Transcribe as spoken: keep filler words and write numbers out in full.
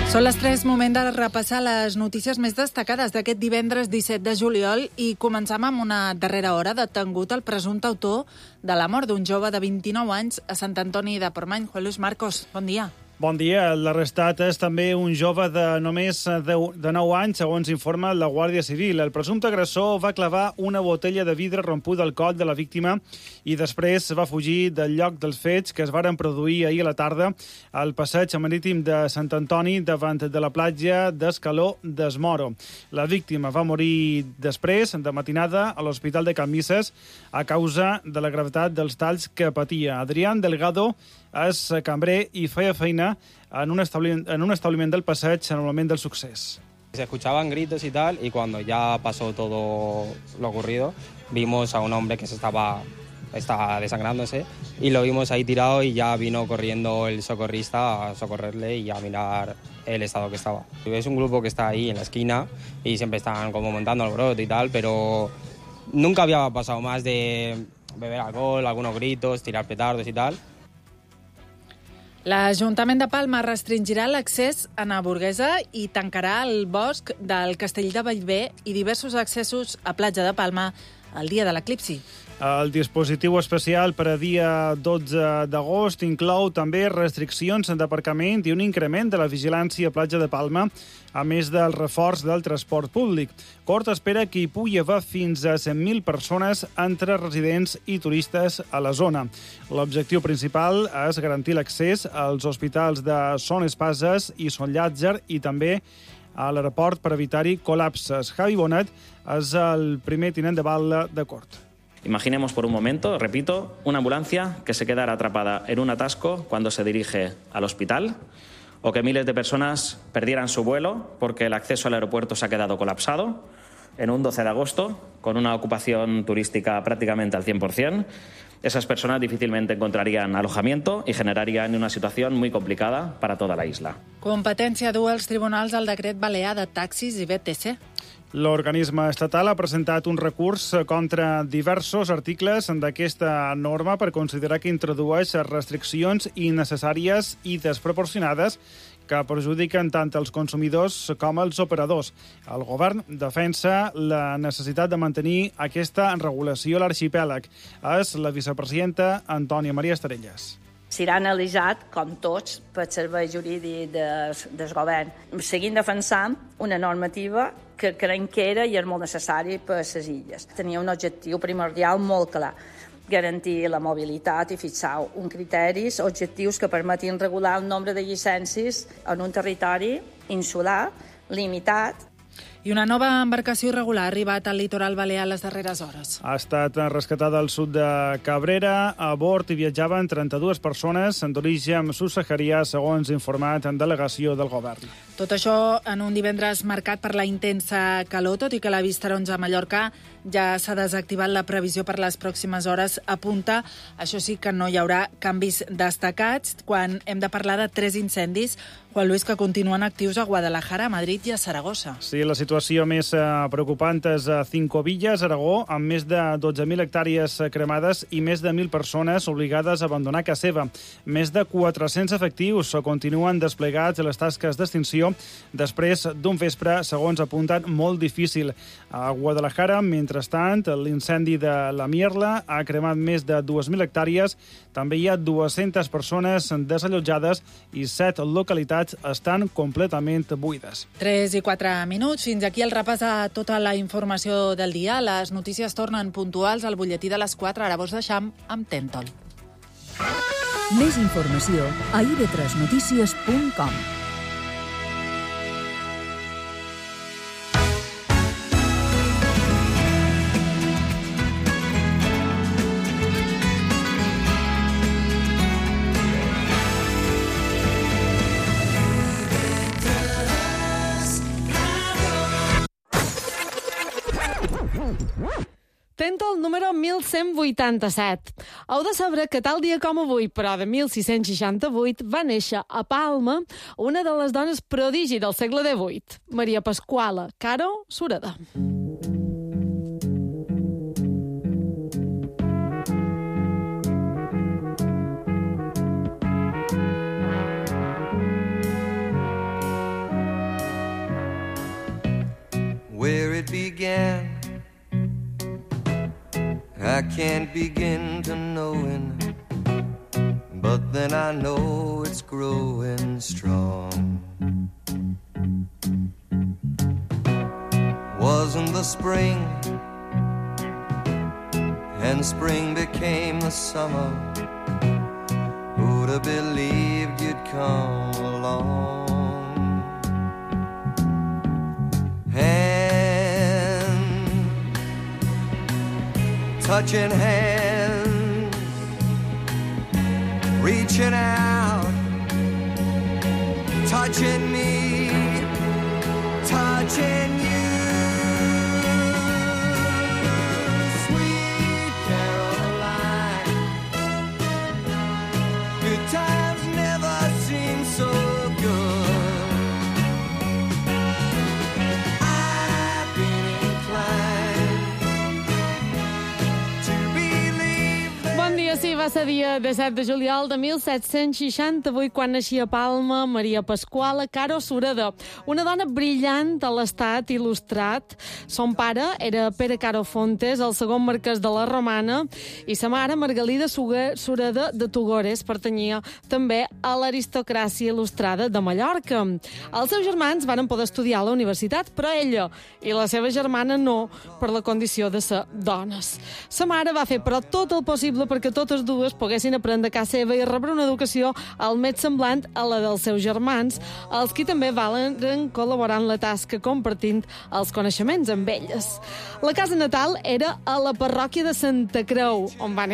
Són les tres, moment de repassar les notícies més destacades d'aquest divendres disset de juliol i començam amb una darrera hora detengut el presumpte autor de la mort d'un jove de vint-i-nou anys a Sant Antoni de Portmany. Juan Luis Marcos, bon dia. Bon dia. L'arrestat és també un jove de només de nou anys, segons informa la Guàrdia Civil. El presumpte agressor va clavar una botella de vidre rompuda al coll de la víctima i després va fugir del lloc dels fets que es varen produir ahir a la tarda al passeig marítim de Sant Antoni davant de la platja d'Escaló d'Esmoro. La víctima va morir després, de matinada, a l'Hospital de Can Misses a causa de la gravetat dels talls que patia. Adrián Delgado és cambrer i feia feina en un establiment, en un establiment del passeig en el moment del succés. Se escuchaban gritos y tal, y cuando ya pasó todo lo ocurrido, vimos a un hombre que se estaba, estaba desangrándose y lo vimos ahí tirado y ya vino corriendo el socorrista a socorrerle y a mirar el estado que estaba. Es un grupo que está ahí en la esquina y siempre están como montando alboroto y tal, pero nunca había pasado más de beber alcohol, algunos gritos, tirar petardos y tal. L'Ajuntament de Palma restringirà l'accés a la Burguesa i tancarà el bosc del Castell de Bellver i diversos accessos a Platja de Palma el dia de l'eclipsi. El dispositiu especial per a dia dotze d'agost inclou també restriccions d'aparcament i un increment de la vigilància a Platja de Palma, a més del reforç del transport públic. Cort espera que hi pugui haver fins a cent mil persones entre residents i turistes a la zona. L'objectiu principal és garantir l'accés als hospitals de Son Espases i Son Llàtzer i també a l'aeroport per evitar-hi col·lapses. Javi Bonet és el primer tinent de batlle de Cort. Imaginemos por un momento, repito, una ambulancia que se quedara atrapada en un atasco cuando se dirige al hospital o que miles de personas perdieran su vuelo porque el acceso al aeropuerto se ha quedado colapsado en un doce de agosto con una ocupación turística prácticamente al cien por ciento. Esas personas difícilmente encontrarían alojamiento y generarían una situación muy complicada para toda la isla. Competència du als tribunals el decret balear de taxis i B T C. L'organisme estatal ha presentat un recurs contra diversos articles d'aquesta norma per considerar que introdueix restriccions innecessàries i desproporcionades que perjudiquen tant els consumidors com els operadors. El govern defensa la necessitat de mantenir aquesta regulació a l'arxipèlag. És la vicepresidenta Antònia Maria Estarelles. Serà analitzat, com tots, pel servei jurídic del, del govern, seguint defensant una normativa que creiem que era i és molt necessari per a les illes. Tenia un objectiu primordial molt clar, garantir la mobilitat i fixar un criteris, objectius que permetin regular el nombre de llicències en un territori insular, limitat. I una nova embarcació irregular ha arribat al litoral balear les darreres hores. Ha estat rescatada al sud de Cabrera. A bord hi viatjaven trenta-dues persones d'origen subsaharià, segons informat en delegació del govern. Tot això en un divendres marcat per la intensa calor, tot i que la vista taronja a Mallorca ja s'ha desactivat la previsió per les pròximes hores. Apunta, això sí que no hi haurà canvis destacats quan hem de parlar de tres incendis, Juan Luis, que continuen actius a Guadalajara, a Madrid i a Saragossa. Sí, la situació més preocupant és a Cinco Villas, Aragó, amb més de dotze mil hectàrees cremades i més de mil persones obligades a abandonar casa seva. Més de quatre-cents efectius continuen desplegats a les tasques d'extinció després d'un vespre, segons apunten, molt difícil. A Guadalajara, mentrestant, l'incendi de la Mierla ha cremat més de dues mil hectàrees. També hi ha dues-centes persones desallotjades i set localitats estan completament buides. tres i quatre minuts. Fins aquí el repàs a tota la informació del dia. Les notícies tornen puntuals al butlletí de les quatre. Ara vos deixam amb Tentol. Més informació a i de tres notícies punt com. Tentol número mil cent vuitanta-set. Heu de saber que tal dia com avui, però de mil sis-cents seixanta-vuit, va néixer a Palma una de les dones prodigi del segle divuit, Maria Pasquala Caro Sureda. it began. I can't begin to knowing, but then I know it's growing strong. Wasn't the spring, and spring became the summer. Who'd have believed you'd come along? Hand, touching hands, reaching out, touching me, touching you. Sweet Caroline, good times never seem so good. I've been inclined to believe that... Bon dia, sí, va ser dia disset de juliol de mil set-cents seixanta-vuit quan naixia a Palma Maria Pasquala Caro Sureda, una dona brillant a l'estat il·lustrat. Son pare era Pere Caro Fontes, el segon marquès de la Romana, i sa mare, Margalida Sureda de Tugores, pertanyia també a l'aristocràcia il·lustrada de Mallorca. Els seus germans van poder estudiar a la universitat, però ella i la seva germana no, per la condició de ser dones. Sa mare va fer, però, tot el possible perquè totes dues poguessin aprendre a casa seva i rebre una educació al més semblant a la dels seus germans, els qui també valen col·laborar en la tasca compartint els coneixements amb elles. La casa natal era a la parròquia de Santa Creu, on va néixer